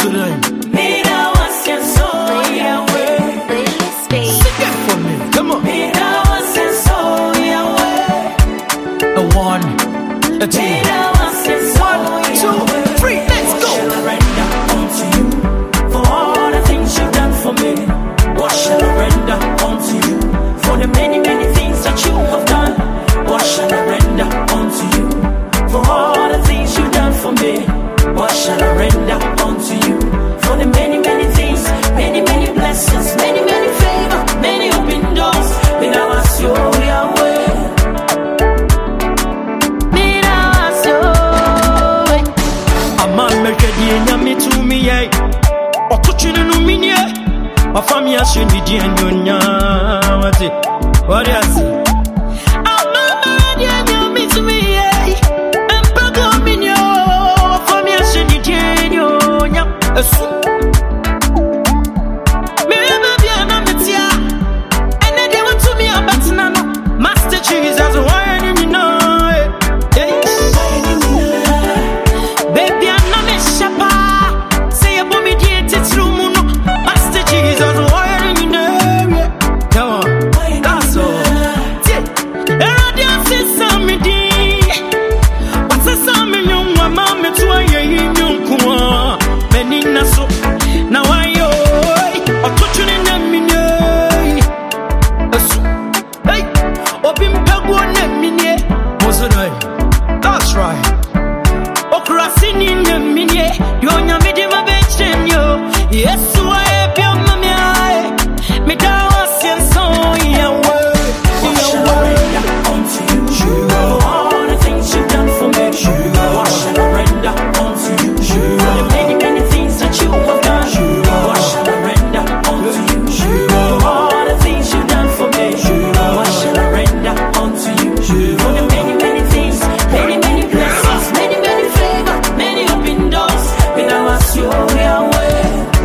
Mira was your soul, Yahweh. Sing it for me, come on. Mira was your soul, Yahweh. A one, a two. Mira was your soul, 1, 2, 3, let's go. What shall I render unto you for all the things you've done for me? What shall I render unto you for the many, many things that you have done? What shall I render unto you for all the things you've done for me? What shall I render unto you for the many, many things, many, many blessings, many, many favor, many open doors? May I ask you, Yahweh. May I ask you, a man make a deal, me to me, or touching no mini, or family, I should be dear, and what's it? What is it? That's right. Okrasini nyaminie, yo nyamidi mabecheni yo. Yesu ae pia mami me dawa sienso Yahweh. What shall I render unto you? All the things you've done for me. What shall I render unto you? For the many, many things that you have done. What shall I render unto you? All the things you've done for me. What shall I render unto you? For the many, many things, many, many blessings, many, many favor, many open doors. May I ask you, Yahweh.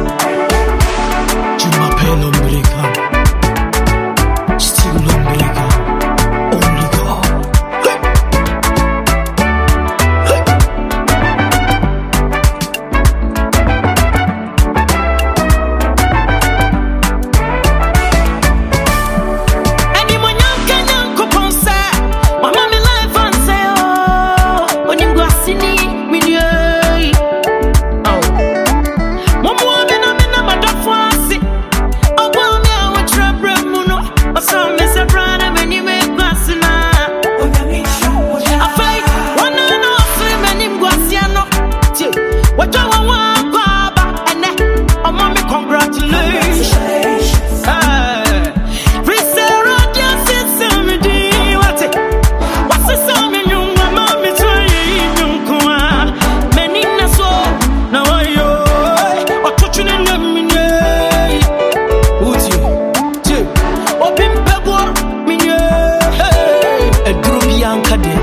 Juma pelo umbilical, still umbilical, only God. Anyone can compose, my mommy life and say, oh, when you go see me, oh, Momo, I'm a dog fancy. Oh, well, me, I would trap Remuno, or some Mr. Brana when you make Grassina. I fight one and off him and him Guasiano. What I want, Baba, and then, oh, mommy, congratulations. Bianca